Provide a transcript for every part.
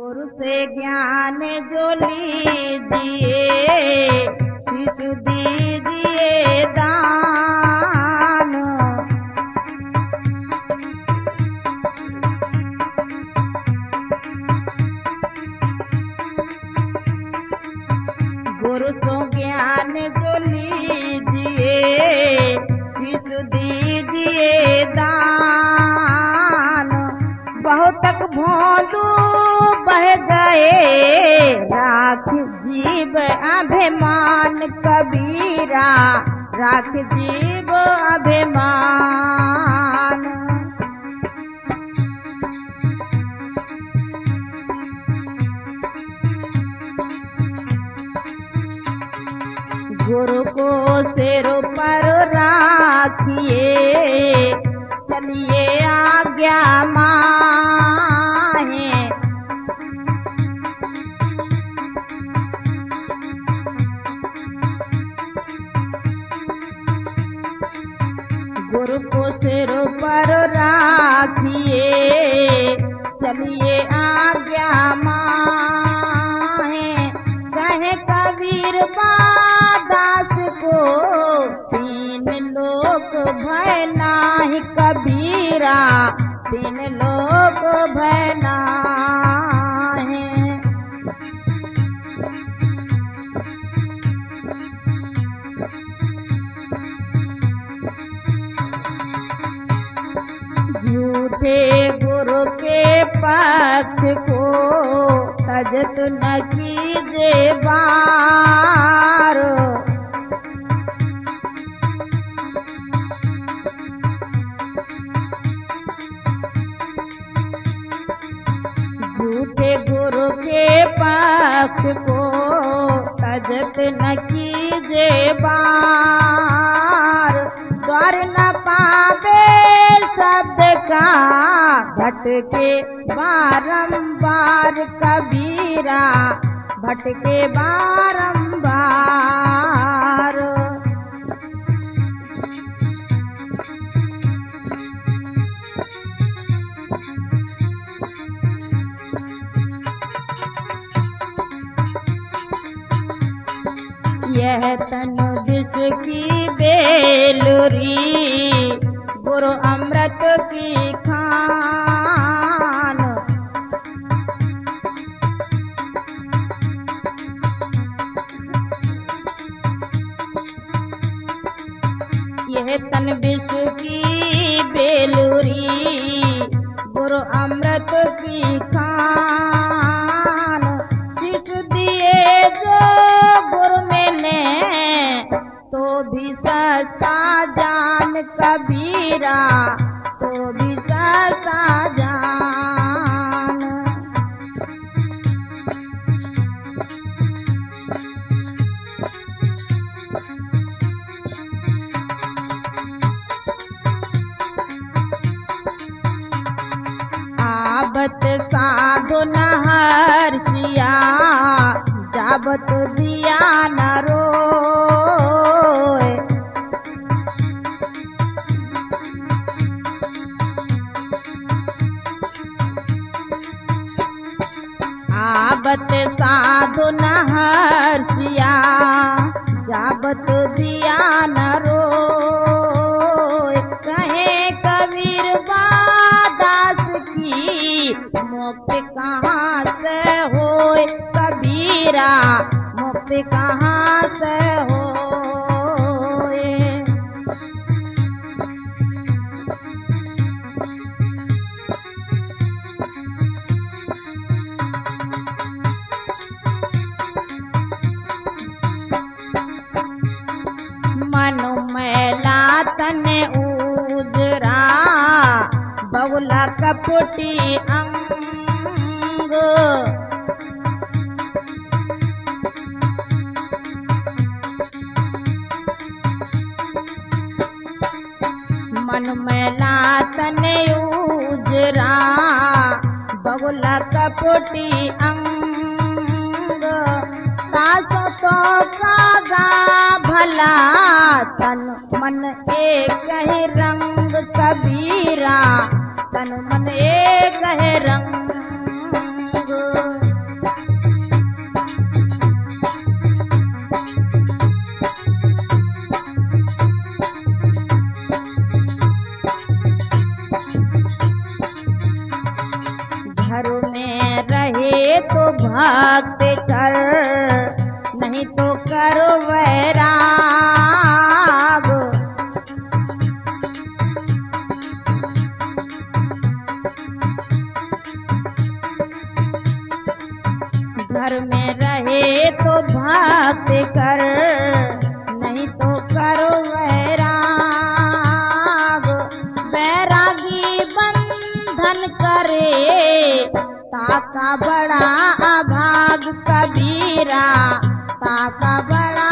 गुरु से ज्ञान जो लीजिए, शिशु दीजिए दान। गुरु से ज्ञान जो लीजिए, शिशु दीजिए दान। बहुत तक भोंदू बह गए, राख जीव अभिमान कबीरा, राख जीव अभिमान। गुरु को सिर पर राखिए, चलिए आज्ञा माहे। गुरु को सिर पर राखिए, चलिए आज्ञा माहे। कहे कबीर दास को, तीन लोक भय नाही कबीरा, तीन लोक भय नाही। झूठे गुरु के पक्ष को, तजत न कीजे बार। झूठे गुरु के पक्ष को, तजत न कीजे बार। द्वार न पावे शब्द का, भटके बारंबार कबीरा, भटके बारंबार। यह तन विष की बेलुरी, गुरु अमृत की खान। यह तन विष की बेलुरी, गुरु अमृत की खान। शिशु दिए जो गुरु मिले, तो भी सस्ता जान कबीरा, तो भी सस्ता जान। आबत साधु न हर्षिया, जाबत दिया न रोए। आबत साधु न हर्षिया, जाबत दिया न रोए। कहे कबीर दास की, मुक्ति कहाँ से होए कबीरा, मुक्ति कहाँ से होए। मनु मैला तन उजरा, बबुला कपटी अंग। मन मैला तन उजरा, बबुला कपटी अंग। सासों तो कागा भला, तन मन एक ही रंग कबीरा, तन मन एक है रंग। में रहे तो भक्ति कर, नहीं तो करो वैराग। घर में रहे तो भक्ति कर, नहीं तो करो वैराग। बैरागी बंधन करे, ताका बड़ा अभाग कबीरा, ताका बड़ा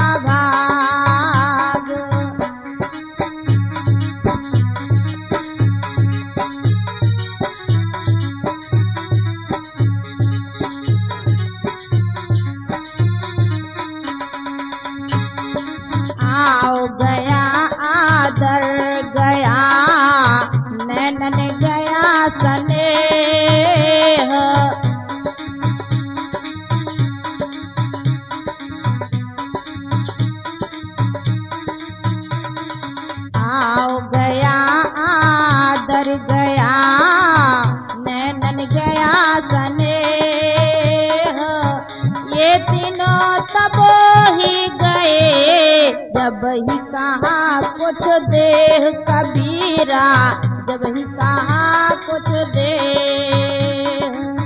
अभाग। आओ गया आदर गया, नैनन गया स्नेह। आओ गया आदर गया, नैनन गया स्नेह। ये तीनों तब ही गए जब ही कहा कुछ देह कबीरा, जब ही कहा कुछ देह।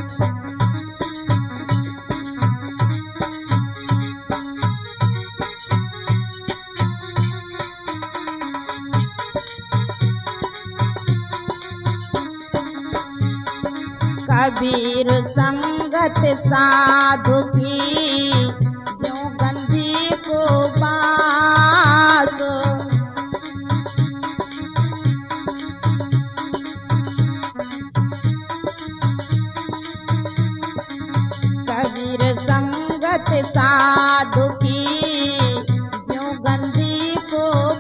कबीर संगत साधु की, जो गंधी को बास। कबीर संगत साधु की, जो गंधी को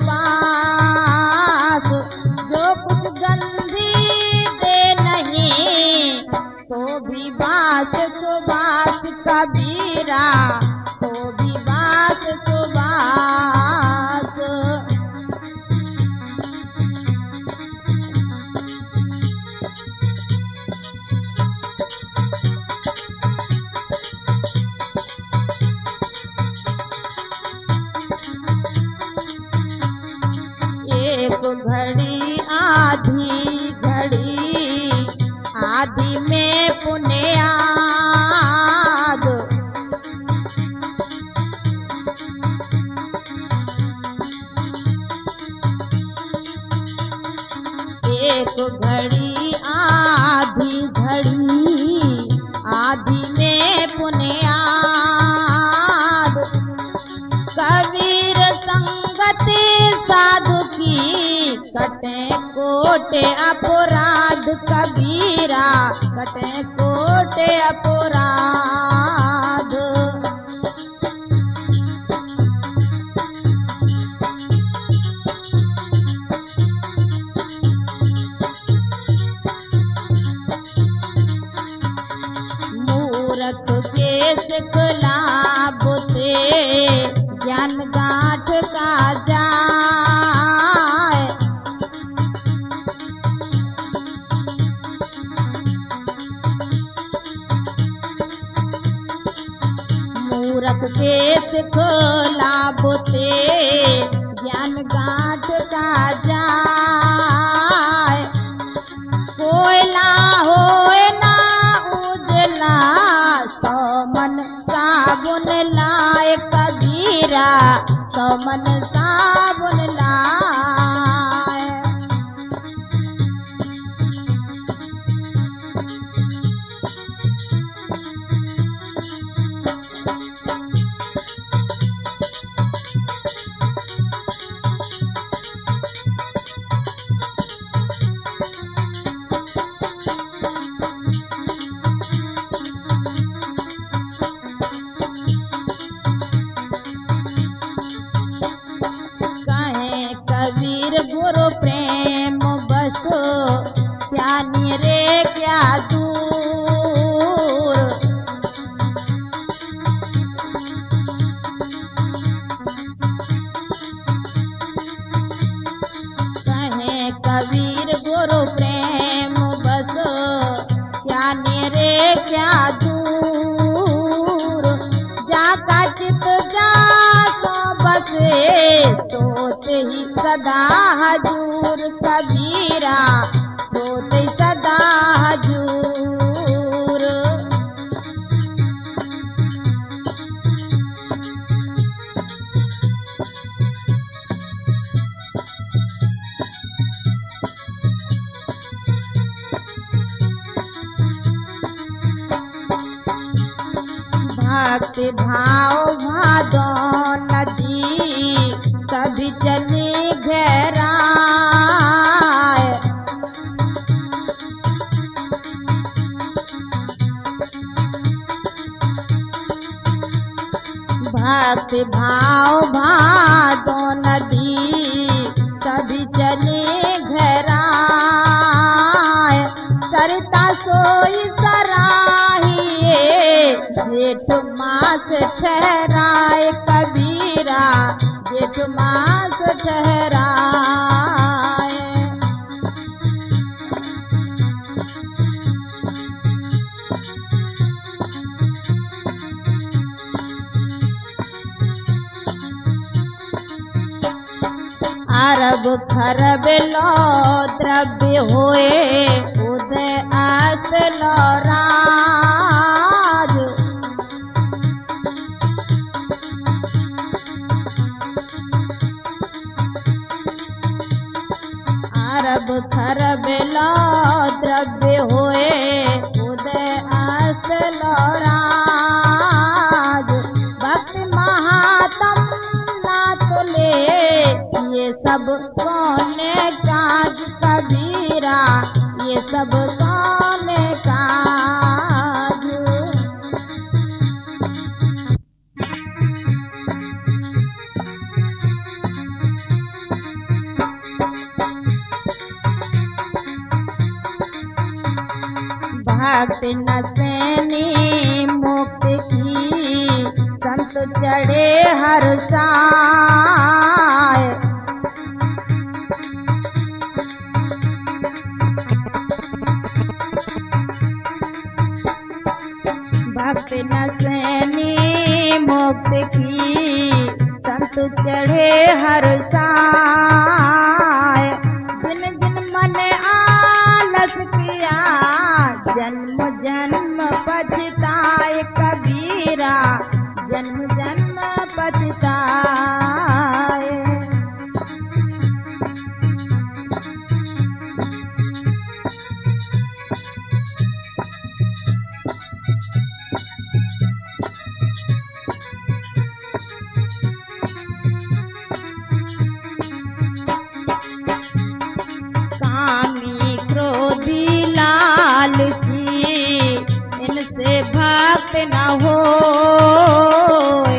बास। जो कुछ गंधी दे नहीं, तो भी बास सुबास कबीरा, तो भी बास सुबास। एक घड़ी आधी घड़ी, आदि में पुण्याद। एक घड़ी आधी घड़ी, आदि में पुण्याद। कबीर संगति साधु की, कटे कोटे अपराध कबीरा, कटे कोटे अपराध। मूरख के सिखला बुते, ज्ञान गांठ का जाए। मूरख के सिखला बुते, ज्ञान गांठ का जाए। कोयला होए ना उजला, सौ मन साबुन लाए कबीरा, सौ मन साबुन लाए। क्या दूर, जाका चित जा सो बसे, सोते ही सदा हजूर कबीरा, सोते ही सदा हजूर। भक्ति भाव भादो नदी, सभी चली घेराए, भक्ति भाव भादो नदी, सभी चली घेराए, सरिता सोई सराहिए, जेठ मास ठहराए कबीरा, जेठ मास ठहराए। अरब खरब लो द्रव्य होए, उदय अस्त लो राज, अरब खरब लो द्रव्य होए, उदय अस्त लो राज, भक्ति महात्म ना तुले, ये सब कौने काज कबीरा, ये सब कौने काज। भक्ति नसैनी मुक्ति की, संत चढ़े हर्षाए, भक्ति नसैनी मुक्ति की, संत चढ़े हर्षाए, जिन जिन मन आलस किया, जन्म जन्म पछताए कबीरा, जन्म जन्म पछताए। कामी क्रोधी लालची, इनसे भक्त न होए,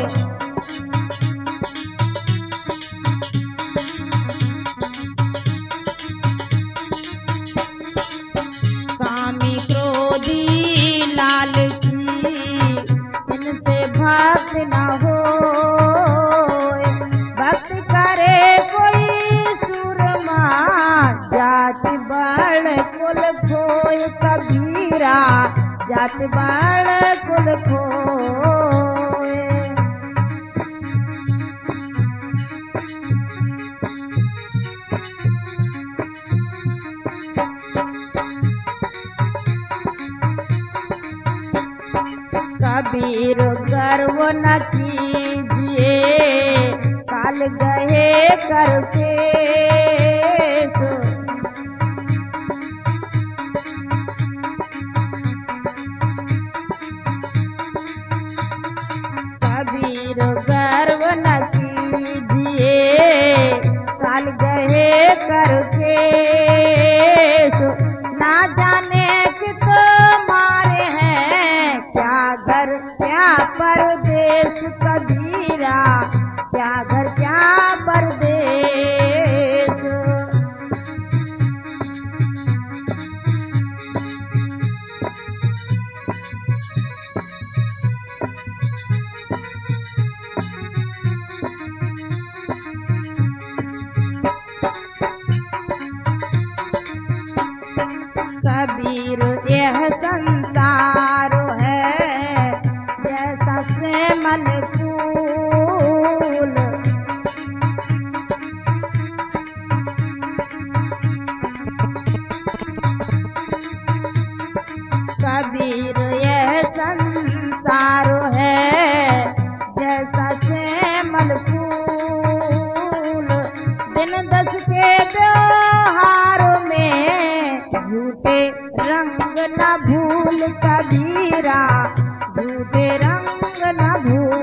कामी क्रोधी लालची, इनसे भक्त न होए, भक्त करे कोई सुरमा, जाति बड़ कुल खोए कबीरा, जाति बड़ कुल खोए। कबीर गर्व न कीजिए, काल गए करके, कबीर गर्व न कीजिए, काल गए करके, ना जाने कित मारे हैं, क्या घर क्या परदेश कबीरा, क्या घर क्या परदेश। कबीर यह संसार झूठे रंग न भूल।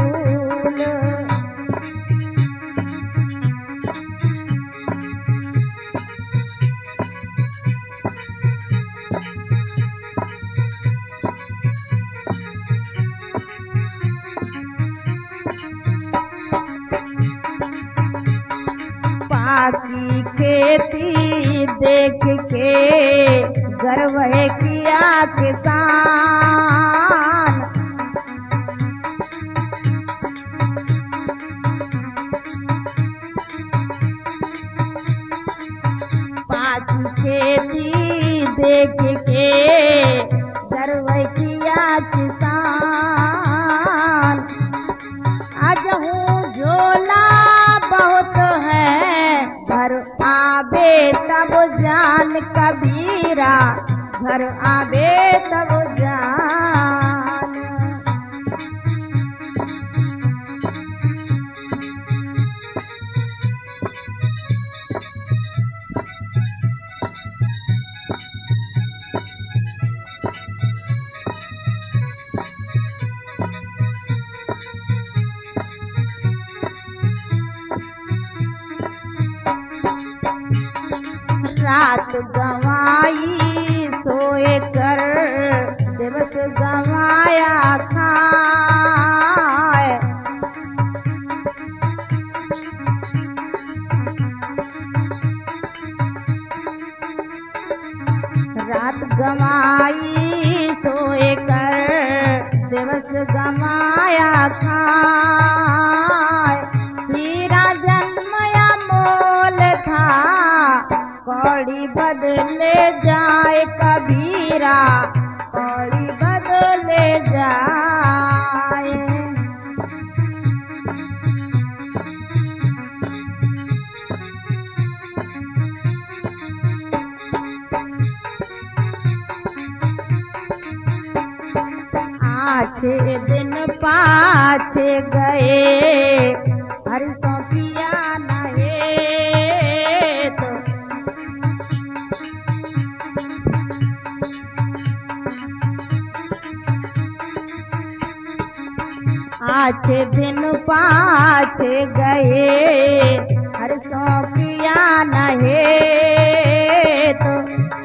पाकी खेती देख के गर्व है किया किसान। पाकी खेती देख के गर्व किया किसान। आज हूँ झोला बहुत है घर आवे तब जान कबीरा, घर आवे तब जान। रात गंवाई सोए कर दिवस गंवाया खाए। रात गंवाई सोए कर दिवस गंवाया खाए। हीरा जन्मया मोल था कौड़ी बदले जाए कबीरा, कौड़ी बदले जाए। आछे दिन पाछे गए हरिशों किया नहे तो। आछे दिन पाछे गए हरिशों किया नहे तो।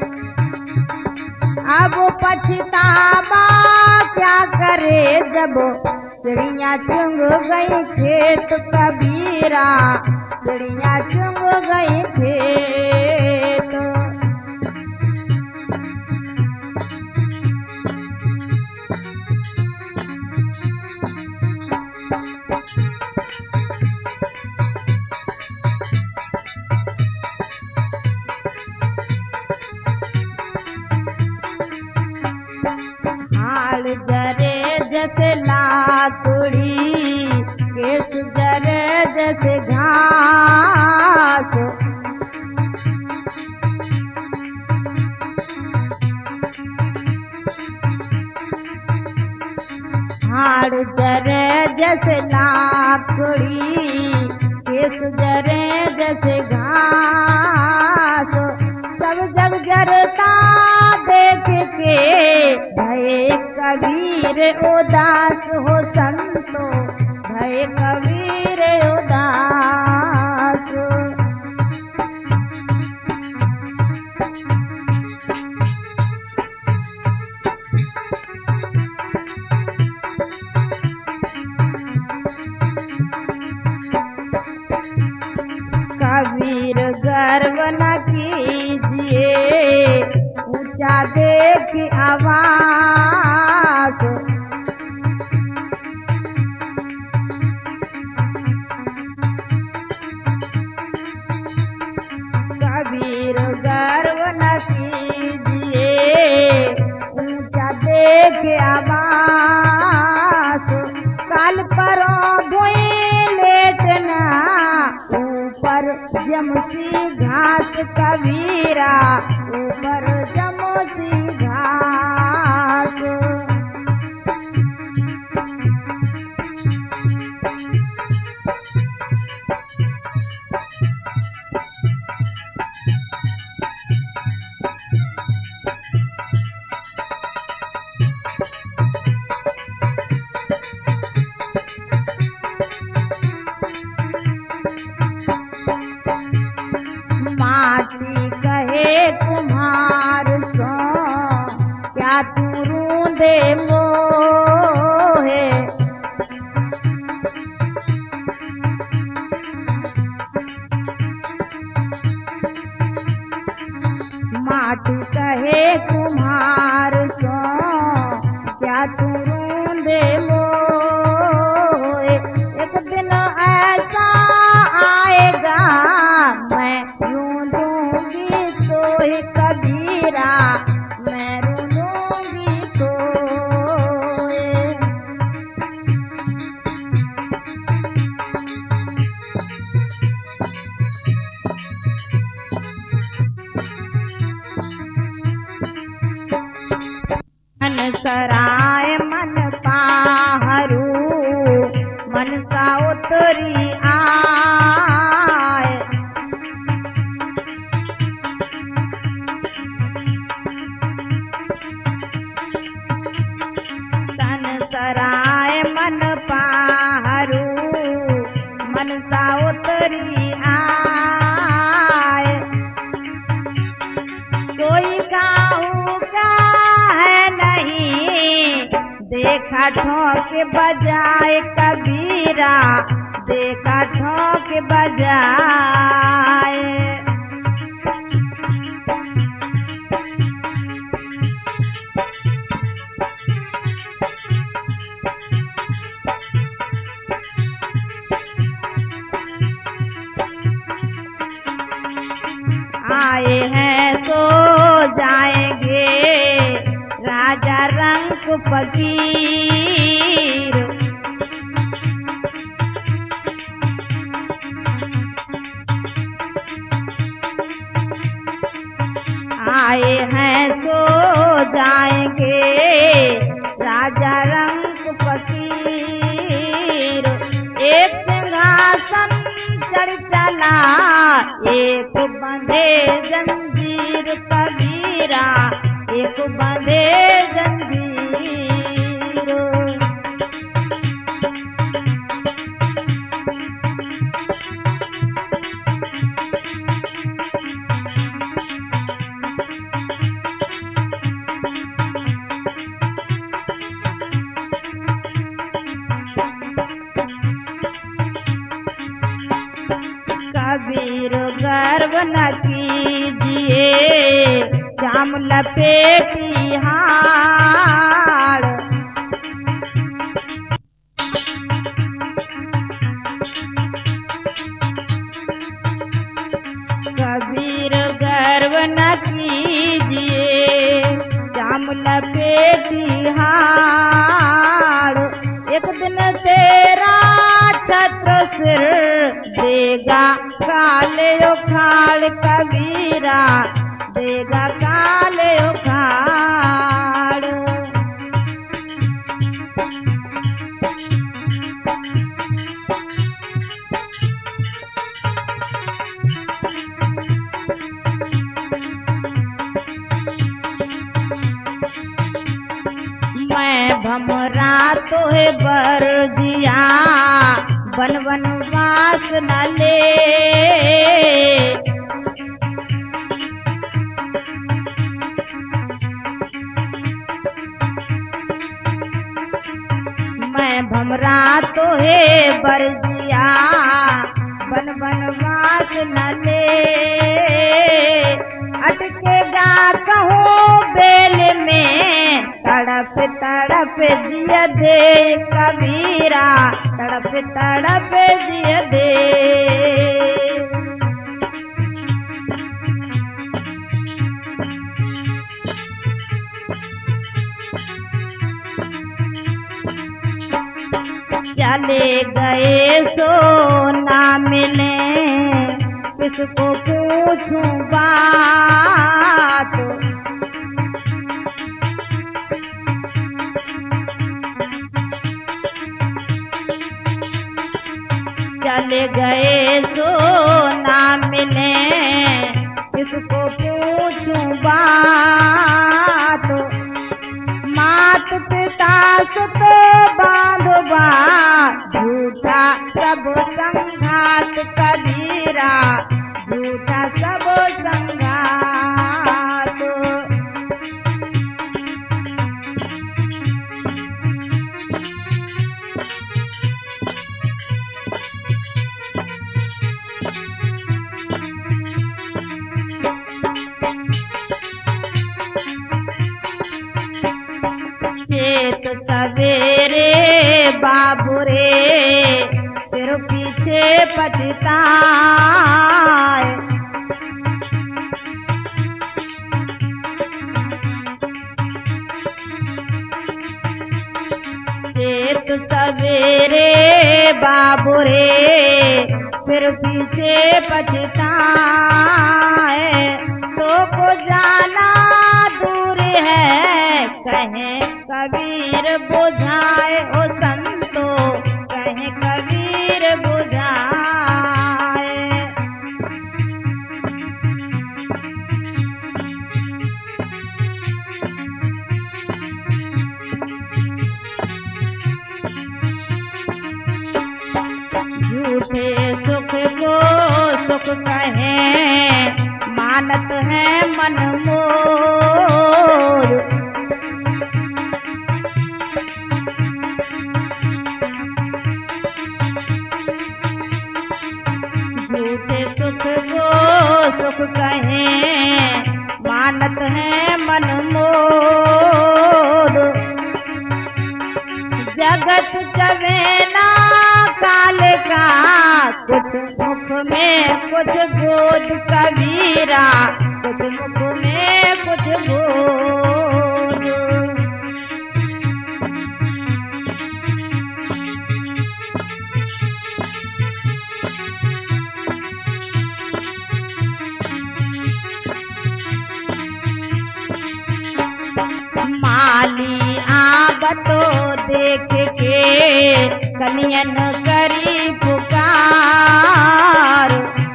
अब पछतावा क्या करे जब चिड़िया चुंग गई खेत कबीरा, चिड़िया चुंग गई खेत। हाल जरे जैसे लाकड़ी, केश जरे जैसे घास। हाल जरे जैसे लाकड़ी, केश जरे जैसे घास। सब जग जरता देख के भये कबीर उदास हो संतो, भये कबीर उदास। कबीर गर्व न कीजिए ऊंचा देख आवाज। कबीर गर्व न कीजिए ऊंचा देख आवाज। काल परो भोई लेटना ऊपर जमसी घास कबीरा, ऊपर जमसी घास। तू रूंदे मोए। एक दिन ऐसा आएगा मैं रूंदूंगी तो ही कबीरा, मैं रूंदूंगी तोए। मन सराय मन पाहरू मनसा उतरी आए। तन सराय मन पाहरू मनसा उतरी आए। कोई काहू का है नहीं देखा ठोक बजाए कबीरा, देखा ठोक बजाए। आए हैं सो जाएंगे राजा रंग फकीर। आए हैं सो जाएंगे राजा रंग फकीर। एक सिंहासन चढ़ चला एक बंधे जंजीर कबीरा, एक बंधे जंजीर। कबीर गर्व न कीजिए जाम लपेटी हाड़। कबीर गर्व न कीजिए जाम लपेटी हाड़। एक दिन तेरा छत्र सिर देगा काले उखाड़ कबीरा, देगा काले उखाड़। मैं भमरा तोहे बरजिया बन बनवास न ले। मैं भमरा तोहे बरजिया बन बनवास न ले। अटकेगा कहूँ बेल में तड़प तड़प जिया दे कबीरा, तड़प तड़प जिया दे। चले गए सो ना मिले किसको पूछूं बात। चले गए सो ना मिले किसको पूछूं बात। मात पिता सुत बांधवा झूठा सब संघात कबीरा, झूठा सब संघात। चेत सवेरे बाबू रे फिर पीछे पछताए। चेत सवेरे बाबू रे फिर पीछे पछताए। तो को जाना दूर है कहे कबीर बुझाए ओ संतो कहे कबीर बुझाए। झूठे सुख को सुख कहे मानत है मन मोर। झूठे सुख को सुख कहे मानत है मन मोर। जगत चवेना काल का कुछ मुख में कुछ बोध कबीरा कुछ मुख में कुछ बोध। माली आबतो देख के कनियन करी पुकार।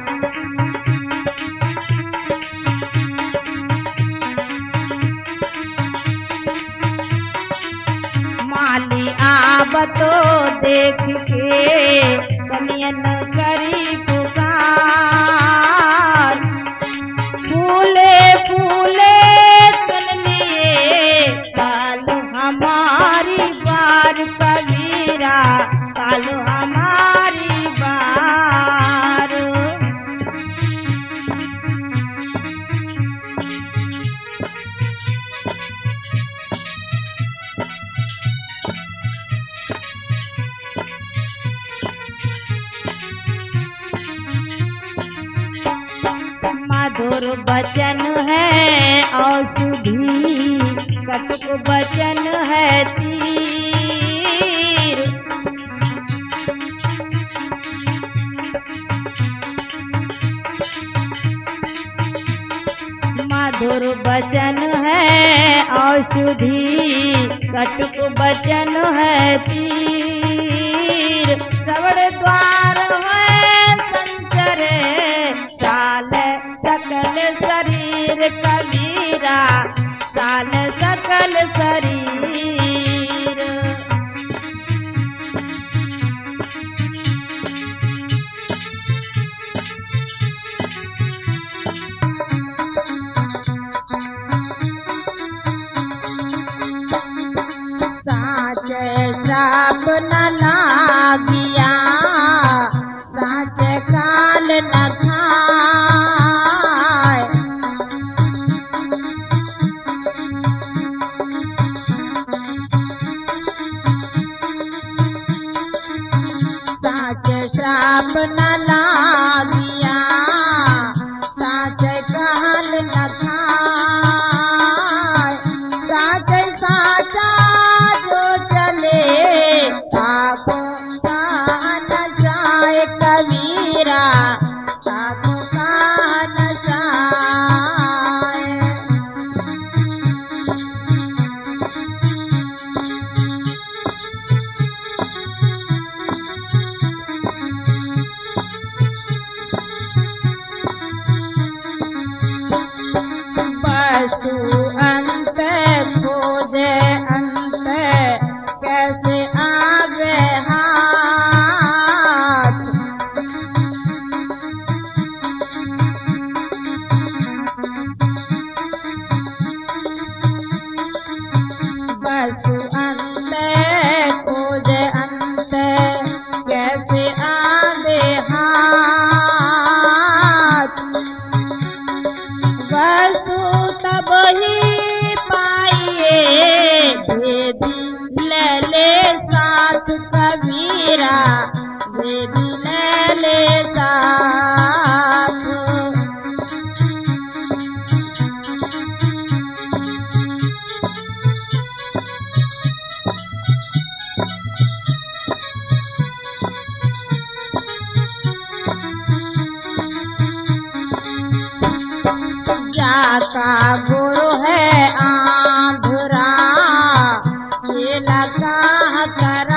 माली आबतो देख के कनियन करी पुकार। फूले फूले काल हमारी बार कबीरा काल हमारी बार। मधुर बचन है औषधि कटुक बचन है तीर। मधुर बचन है औषधि कटुक बचन है तीर। श्रवण द्वार है संचर चाल सकल शरीर कबीरा चाल सकल शरीर। साच श्राप न लागिया साच काल न खाए। साच श्राप न लागिया साच काल न खाए। साच साचा जो चले ताको कहा न जाए कबीरा ताको कहा न जाए। कबीरा वे भी ले ले साथ। जाका गुरु है आंधुरा ये लगा करा।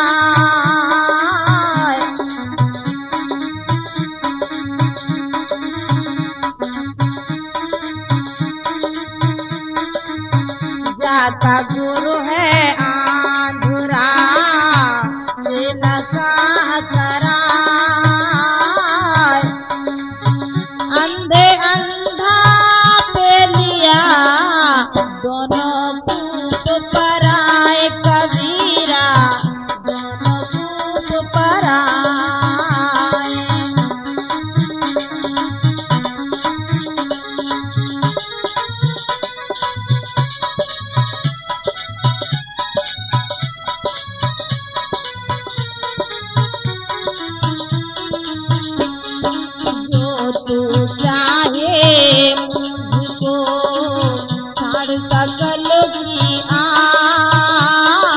जाका गुरु है आंधुरा ये लगा करा। अंधे अंधा पे लिया दोनों कूद पर आए कबीरा दोनों कूद पर आए। जो तू चाहे मुझको छाड़ सकल की आस।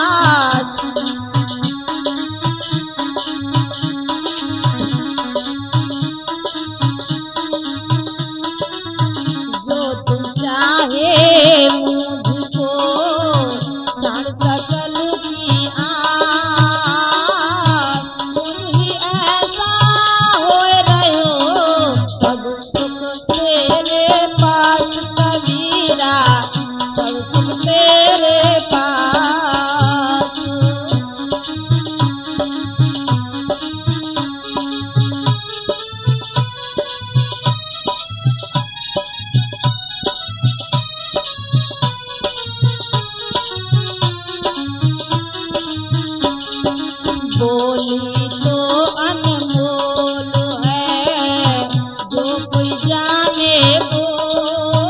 जो तू चाहे मुझको छाड़ सकल की आस। तुम ही ऐसा हो रहो सब सुख तेरे पास कबीरा सब सुख तेरे पास। बोली तो अनमोल है जो कोई जाने बोल।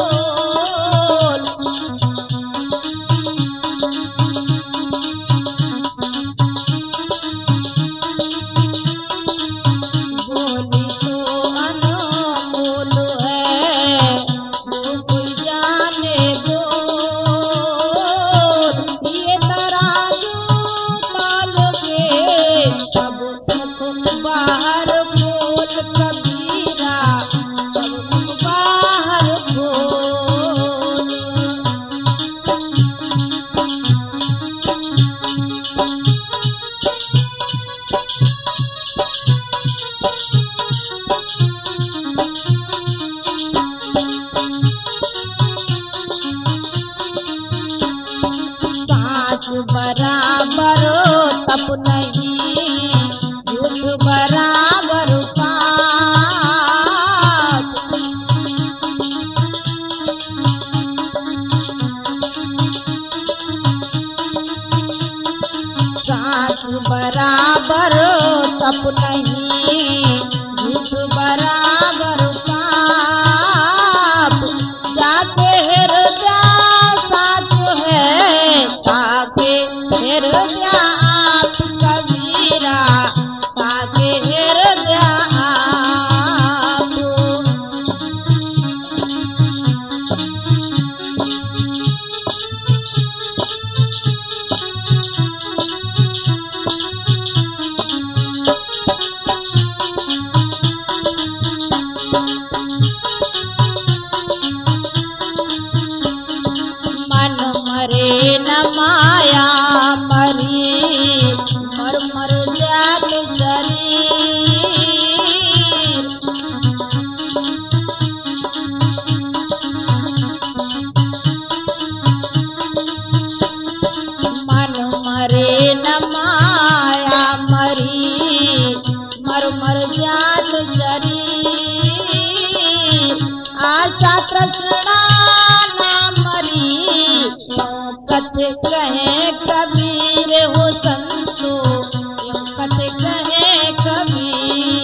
बोली तो अनमोल है जो कोई जाने बोल। ये तराजू ताल के सब सुख बाहर खोल कबीरा सब सुख बाहर खोल। साच बराबर तप नहीं झूठ बराबर पाप। साच बराबर तप नहीं झूठ बराबर पाप। जाके हृदय साच है ताके हृदय आप कबीरा ताके हृदय आप। मन मरे न माया मरी मर मर जात शरीर। मन मरे न माया मरी मर मर जात शरीर। आशा तृष्णा ना मरी यूं कथे कहे कबीर हो संतो यूं कथे कहे कबीर।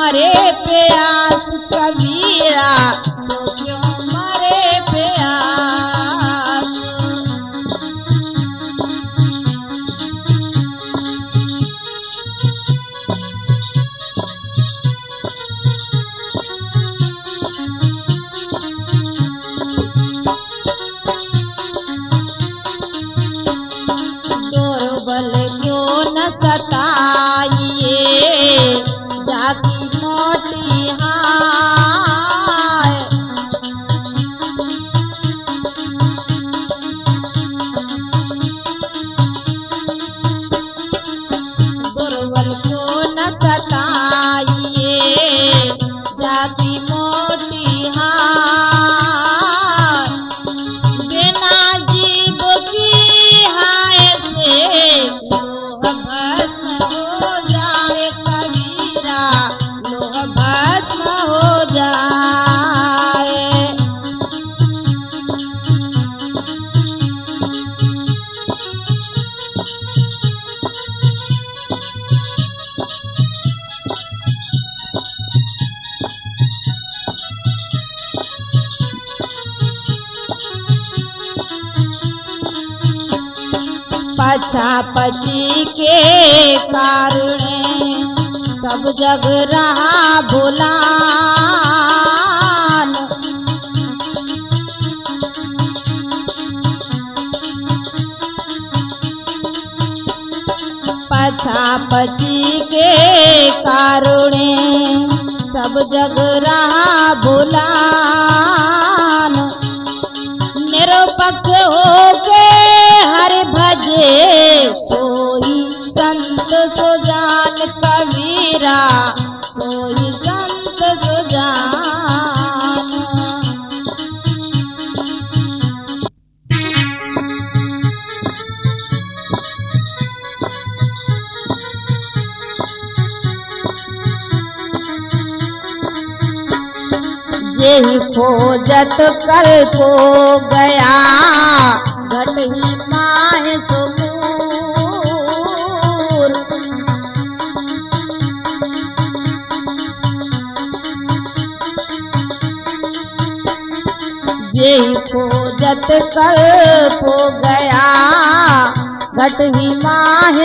मरे प्यास कबीरा, तो क्यों मरे प्यास। दुर्बल क्यों न सताइए, जाति मोटी हाय। दुर्बल को न सताइए, जाति मोटी हाय। बिना जीव की हाय से लोह भस्म हो जाए कबीरा, लोह भस्म हो जाए। पछापछी के कारण सब जग रहा भुलान। पछापछी के कारण सब जग रहा भुलान। निरपक्ष होके हर भजे, सोई संत सुजान कबीरा, सोई संत सुजान। यही खोजत कल्पो गया, घट ही माहे सुमूर। यही खोजत कल्पो गया, घट ही माहे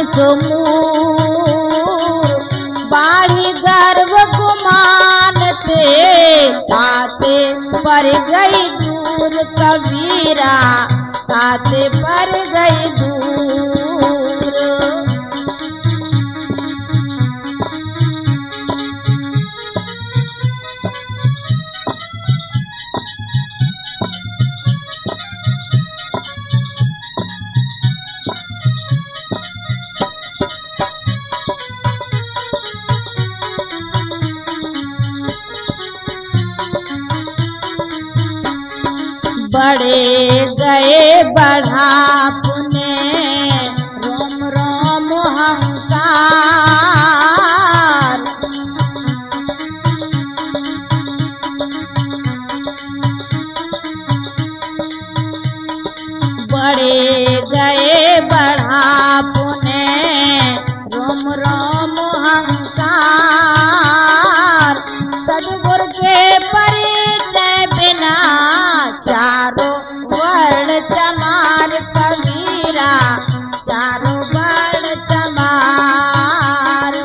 सुमूर। बाढ़ी गर्भ गुमान थे, ताते पर गई दूर कबीरा, ताते पर गई दूर। बड़े गए बढ़ापुने, रोम रोम हंकार। बड़े गए बढ़ापुने, रोम रोम हंकार। सद्गुर के परिचय बिना चारों वर्ण चमार कबीरा, चारों वर्ण चमार।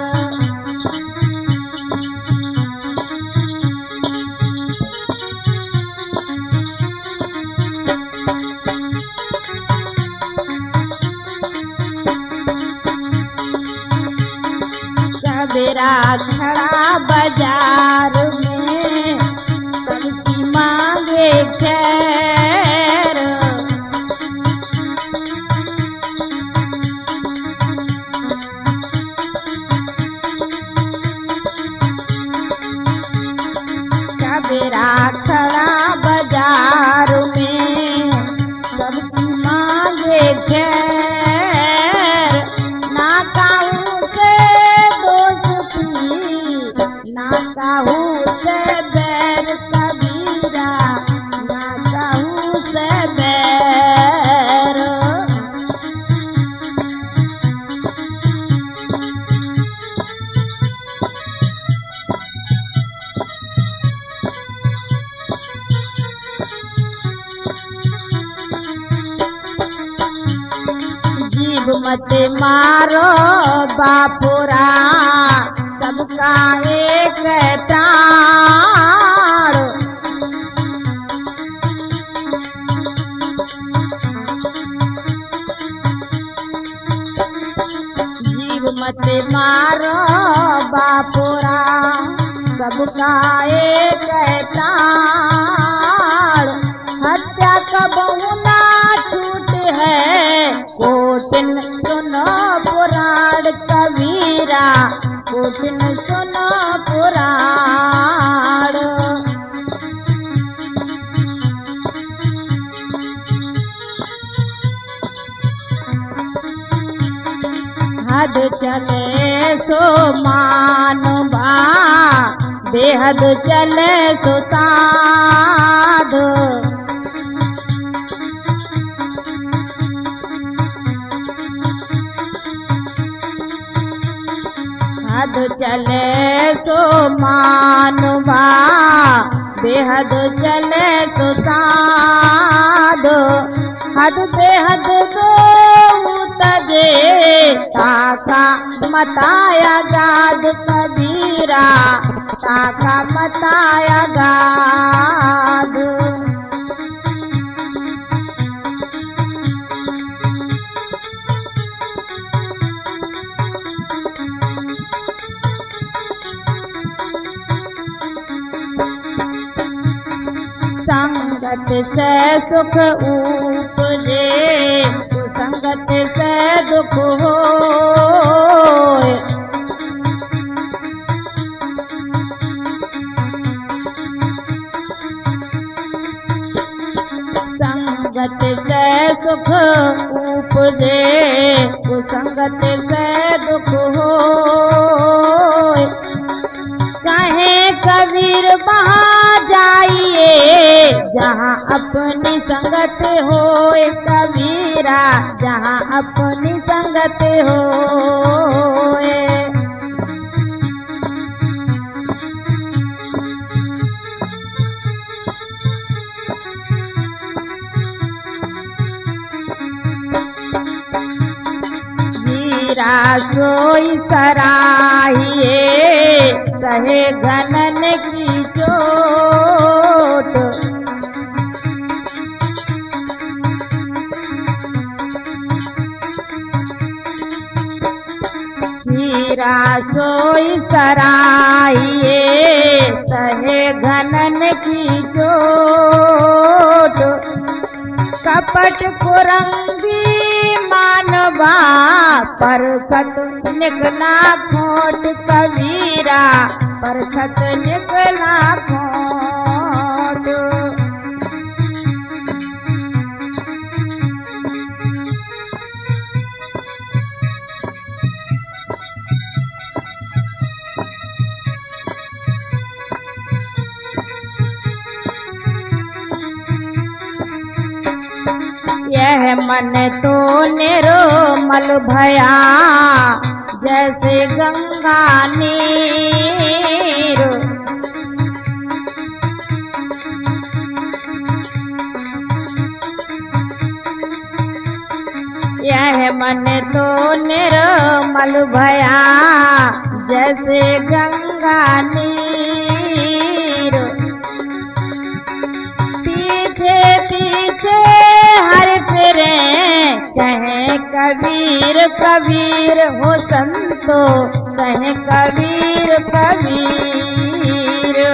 कबीरा खड़ा बाजार में, सबकी मांगे खैर। कबीरा खड़ा बाजार में, सबकी मांगे खैर। ना कहूँ से दोस्ती, ना कहूँ से बैर कबीरा, ना कहूँ मत मारो बापुरा, सबका एक प्राण। जीव मत मारो बापुरा, सबका एक प्राण। हत्या कबहू ना छूट है, कोटिन सुनो पुराण कबीरा, कोटिन सुनो पुराण। हद चले सो मानवा, बेहद चले सो साधु। हद चले सो मानवा, बेहद चले सो साधु। हद बेहद दो तजे, ताका मताया गाद कबीरा, ताका मताया गाद। संगत से सुख उपजे, कुसंगत से दुख होय। संगत से सुख उपजे, कुसंगत से दुख होय। कहे कबीर वहाँ जाइए, जहाँ अपनी संगत होए कबीरा, जहाँ अपनी संगत होए। हीरा सोई सराहिए, सहे घनन की चोट। हीरा सोई सराहिए, सहे घनन की चोट। कपट कुरंगी मानवा, परखत निकला खोट कबीरा, परखत निकला खोट। यह मन तो निर्मल भया, जैसे गंगा नीर। यह मन तो निर्मल भया, जैसे गंगा नीर। पीछे पीछे हर फिरे, कहे कबीर कबीर हो संतो, कहे कबीर कबीर।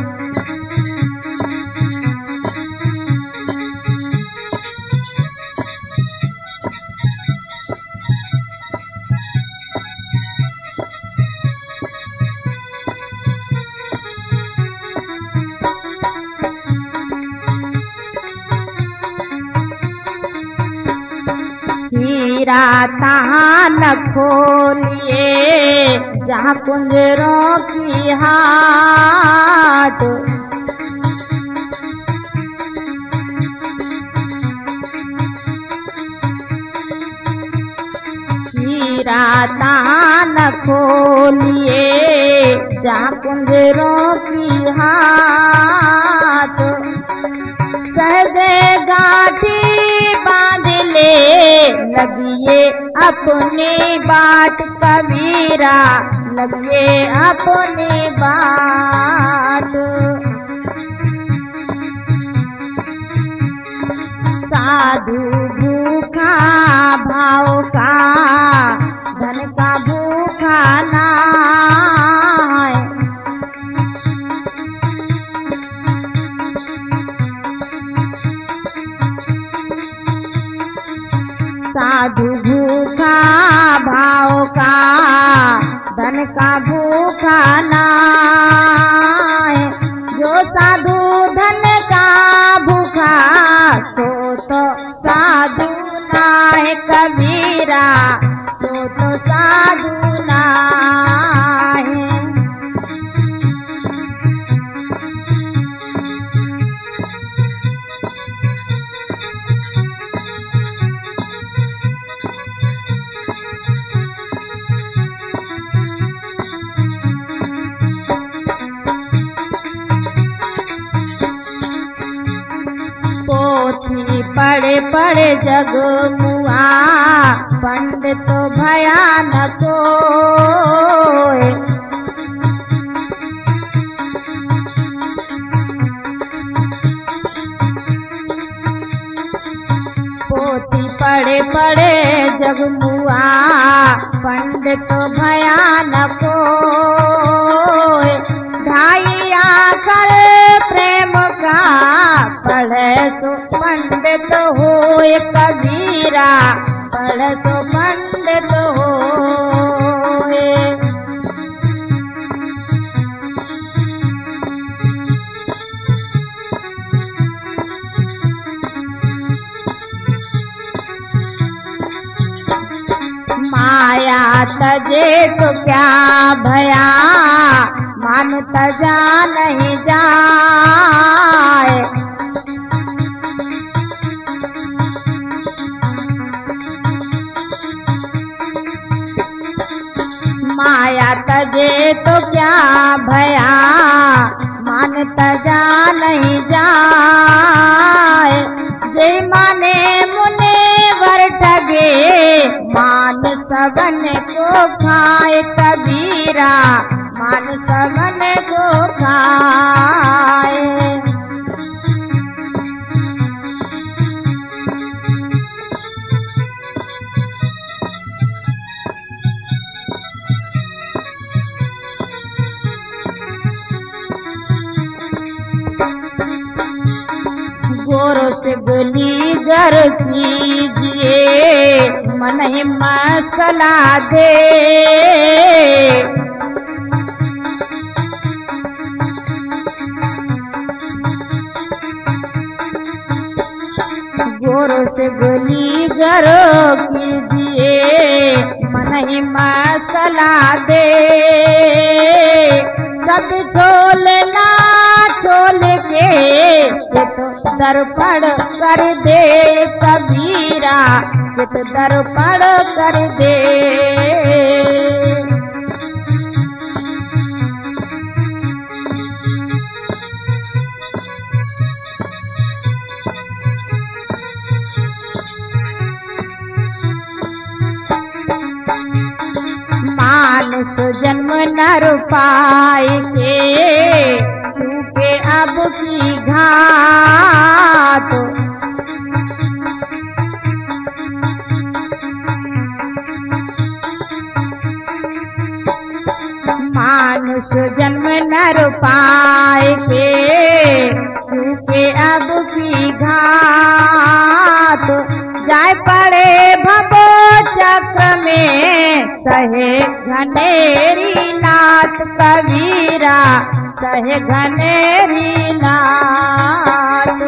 हीरा तहाँ न खोलिए, जहाँ कुंजरों की हाट। हीरा तहाँ न खोलिए, जहाँ कुंजरों की हाट। सहजे गाठी बांध ले, लगिए अपनी बात कबीरा, लगे अपनी बात। साधु भूखा भाव का, धन का भूखा ना है। साधु भूखा भाव का, धन का भूखा ना है। जो साधु धन का भूखा, सो तो साधु ना है कबीरा, सो तो साधु ना है। पोथी पढ़े पढ़े जग मुआ, पंडित भयानक होए। पोथी पढ़े पढ़े जग मुआ, पंडित भयानक होए। ढाई आकर प्रेम का, पढ़े सो पंडित होए कबीरा, पढ़े सो पंडित होए। माया तजे तो क्या भया, मान तजा नहीं जाए। माया तजे तो क्या भया, मान तजा नहीं जाए। जय माने मुने वर ठगे, मान सबन को खाए कबीरा, मान सबन को खाए। गोरो से गली गर कीजिए, मन ही मसला दे। गोरो से गली गर कीजिए, मन ही मसला दे। सब छोल ना छोल के, चित दर्पण कर दे कबीरा, चित दर्पण कर दे। मानुष जन्म नर पाए के, चूके अब की घात। मानुष जन्म नर पाए के, चूके अब की घात। जाय पड़े भवो चक्र में, सहे घनेरी नाथ कबीरा, सहे घनेरी नाथ।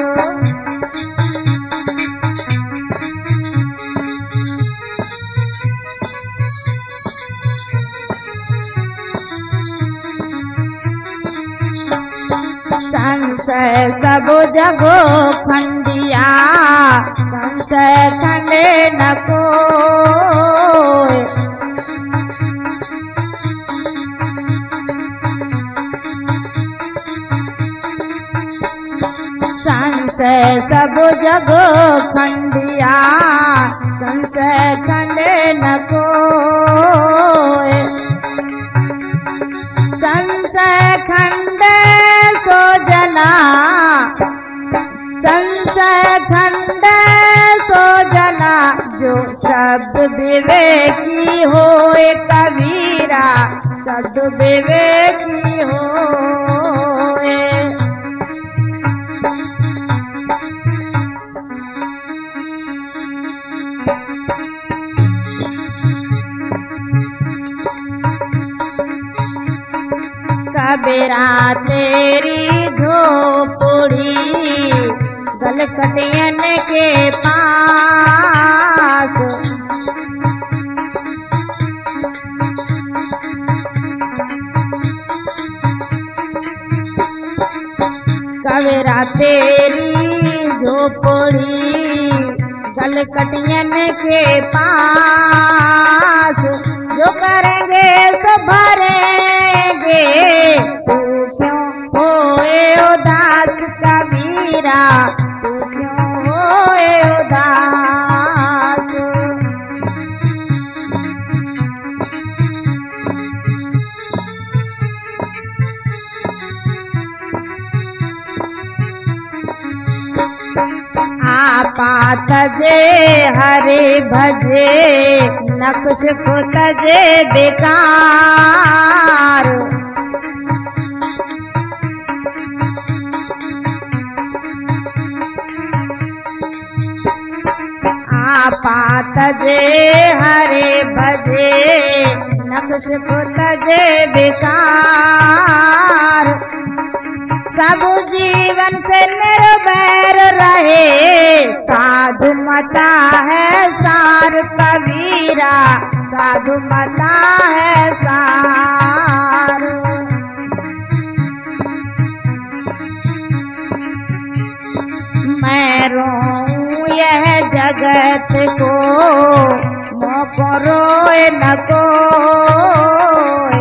संशय सब जगो खंडिया, संशय खंडे न कोय। संशय सब जगो खंडिया, संशय खंड न कोय। संशय खंड सो जना, संशय खंड सो जना, जो शब्द विवेकी होए कबीरा, शब्द विवेकी होए। कबीरा तेरी झोपड़ी गलकटियन के पास, कबीरा तेरी झोपड़ी गलकटियन के पास, जो करेंगे सो भरेंगे, तू क्यों होए उदास कबीरा, तू क्यों होए उदास। आपा तजे हरे भजे, न कुछ को तजे बेकार। आपा तजे हरे भजे, न कुछ को तजे बेकार। सब जीवन से निर्वैर रहे, साधु मता है सार कबीरा, साधु मता है सार। मैं रोऊं यह जगत को, मोको रोए न कोय।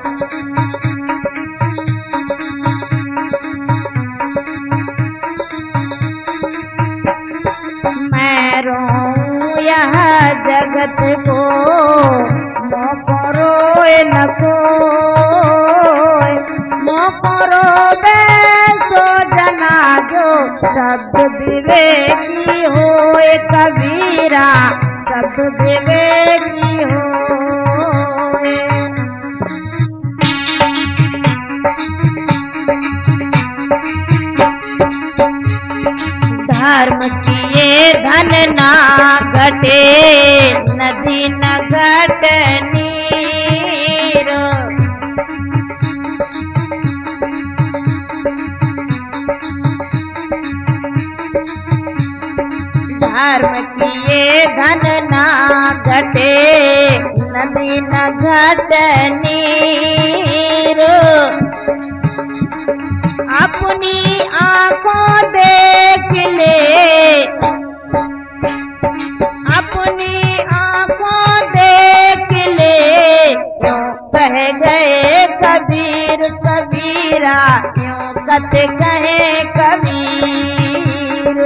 मैं रोऊं यह जगत को, मोको रोए न कोय। मोको रोवे सो जना, जो शब्द विवेकी होए कबीरा, शब्द विवेकी होए। धर्म किए धन ना घटे, नदी न घट नीर। धर्म किए धन ना घटे, नदी न घट नीर। अपनी आंखों देख ले, अपनी आंखों देख ले, क्यों कह गए कबीर कबीरा, क्यों कथे कहे कबीर।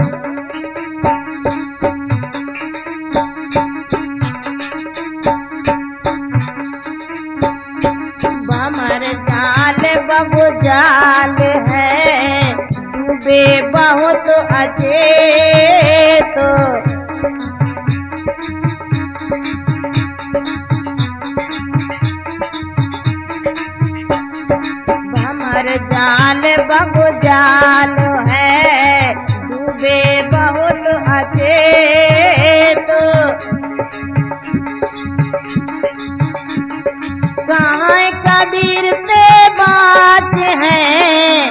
भंवर जाल बहु जाल है, डूबे बहुत अचेत। भंवर जाल बहु जाल है, डूबे बहुत अचेत। कहाँ कबीर पे बात है,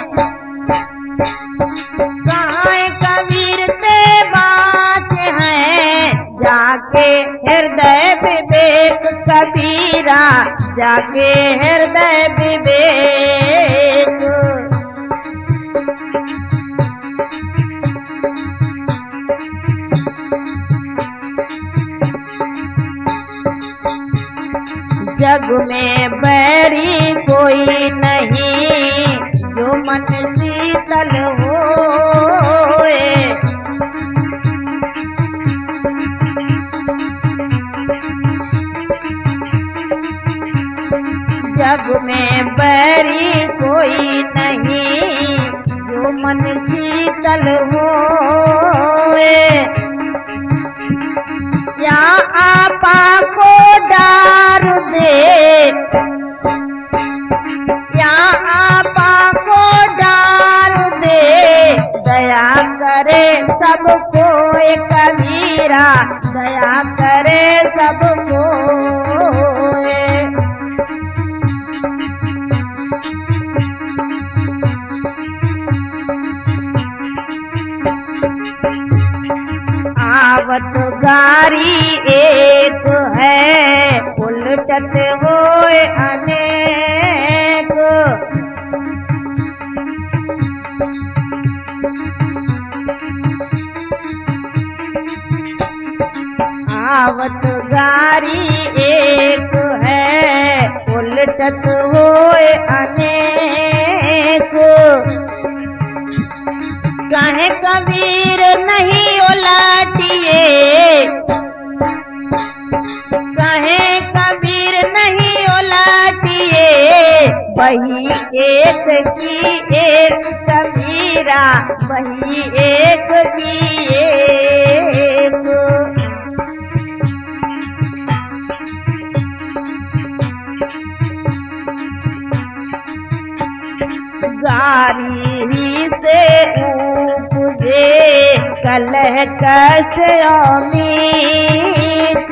कहाँ कबीर पे बात है। जाके हृदय विवेक कबीरा, जाके हृदय विवेक। जग में बैरी कोई नहीं, जो मन शीतल होए। जग में बैरी कोई नहीं, जो मन शीतल होए। या आपा को डार दे, या आपा को डार दे, दया करे सबको कबीरा, दया करे सबको। आवत गारी एक है, उलटत होए अनेक। आवत गारी एक है, उलटत होए अनेक। कहे कबीर नहीं उलटिए, कहे कबीर नहीं उलटिए, वही एक की एक कबीरा, वही एक की एक। गारी ही से उपजे कलह कष्ट अमीत।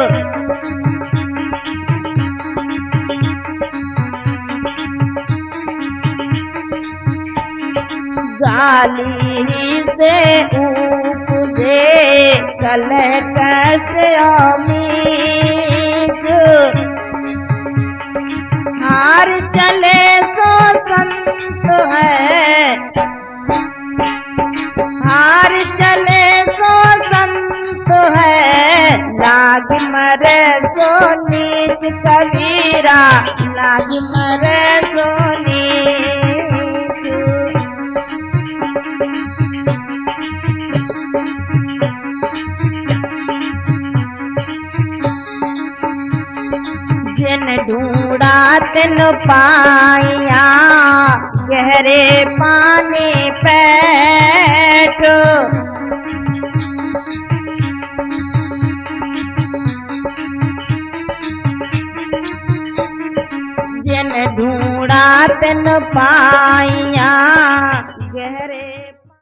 गाली ही से उपजे कलह कष्ट अमीत। हार चले सो संत है, हार चले सो संत है, लाग मरे सो नीच कबीरा, लाग मरे सो नीच। जिन ढूंढा तिन पाइया, गहरे पानी पैठ।